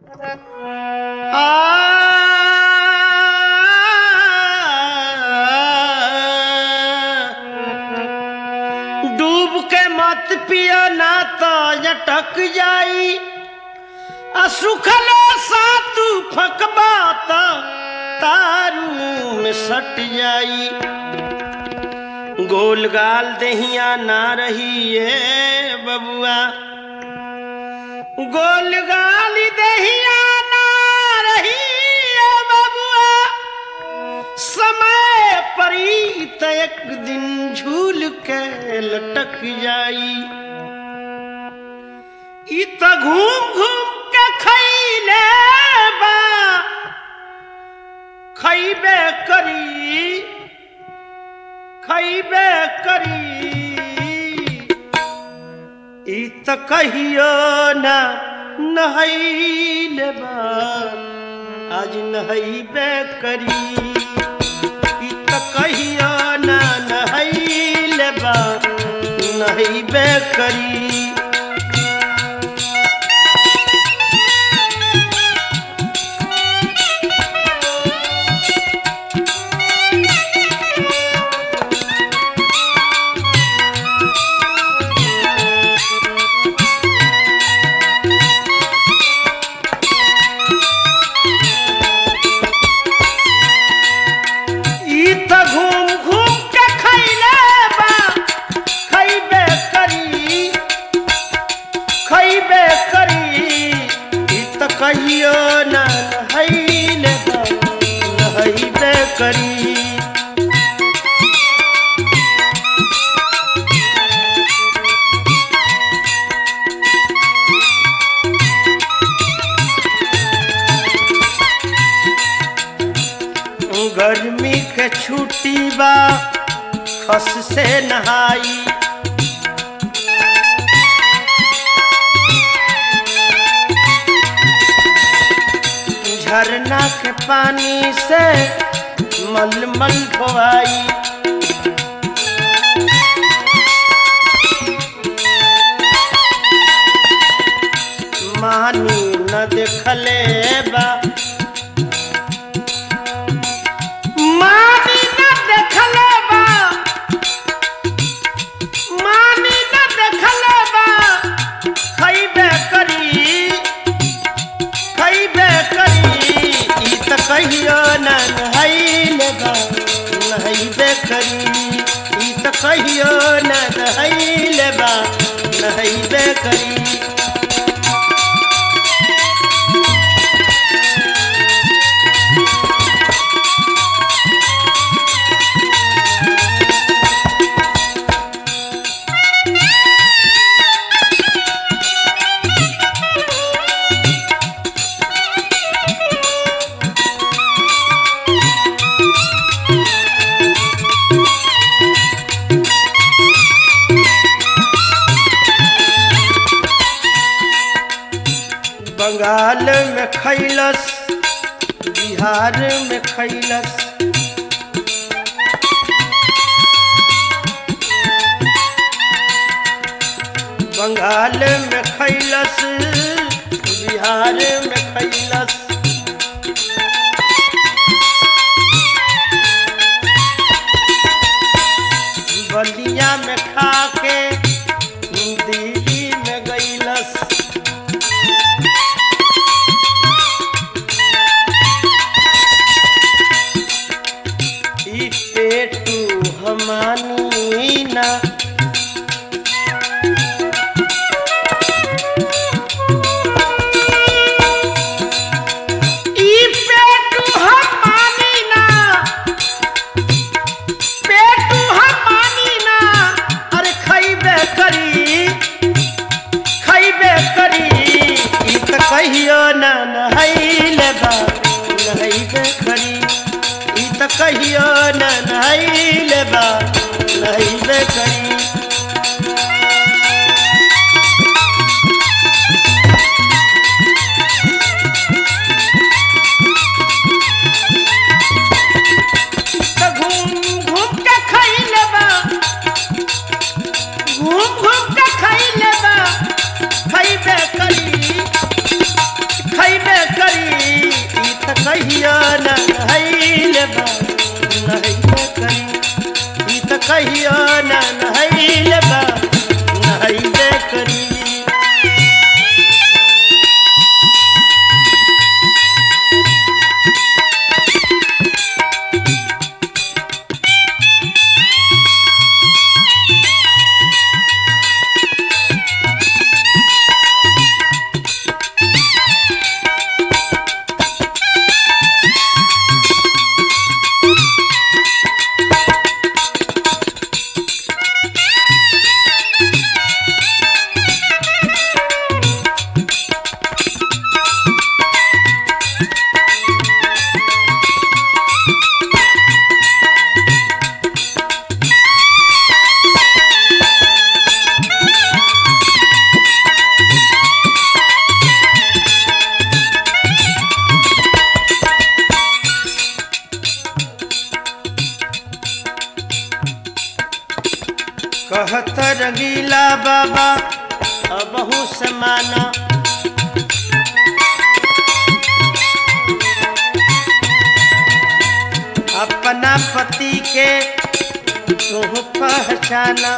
डूब के मत पिया ना तो अटक जाई, सुखलो सातू फकबा तो तारू में सट जाई। गोल गाल दहिया ना रही ये बबुआ, गोल गाल दहिया ना रही ये बबुआ, समय परी त एक दिन झूल के लटक जाई। ई त घूम घूम के खैले बा खैबे करी, खैबे करी। ई त कहियो ना नहैले बा आज नहैबे करी। ई त कहियो ना नहैले बा नहैबे करी। कहियो ना नहैले बा नहैबे करी। गर्मी के छुट्टी बा खस से नहाई, झरना के पानी से मलमल धोआई। मानी न देखले बा, मानी न देखले बा, मानी न देखले बा खैबे करी, खैबे करी। ई त कहियो ना नहैले बा नहैबे करी। ई त कहियो ना नहैले बा नहैबे करी। बंगाल में खैलस बिहार में खैलस, बंगाल में खैलस बिहार में खैलस। बलिया में खाके दिल्ली में गैलस, पेटू हमानी ना ई पेटू हमानी ना, पेटू हमानी ना। अरे खैबे करी, खैबे करी। ई त कहियो ना नहैले बा नहैबे करी। त कहियो ना नहैले बा नहैबे करी। त घूम घूम के खैले बा, घूम घूम के खैले बा खैबे करी, खैबे कहियो न नहैले बा नहैबे करी ई त कहियो न नहैले बा नहैबे करी कहत रंगीला बाबा अबहू समाना अपना पति के तू पहचाना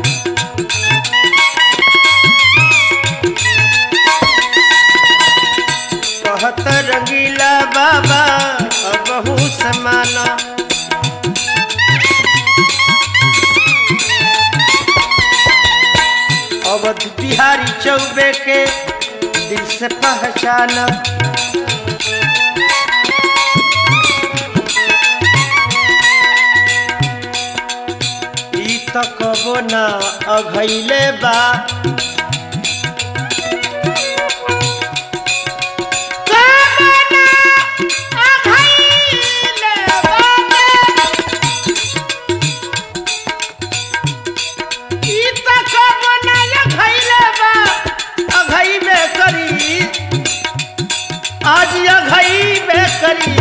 कहत रंगीला बाबा अबहू समाना अवध बिहारी चौबे के दिल से पहचाना ई त कबो ना अघैले बा आज अघई में करी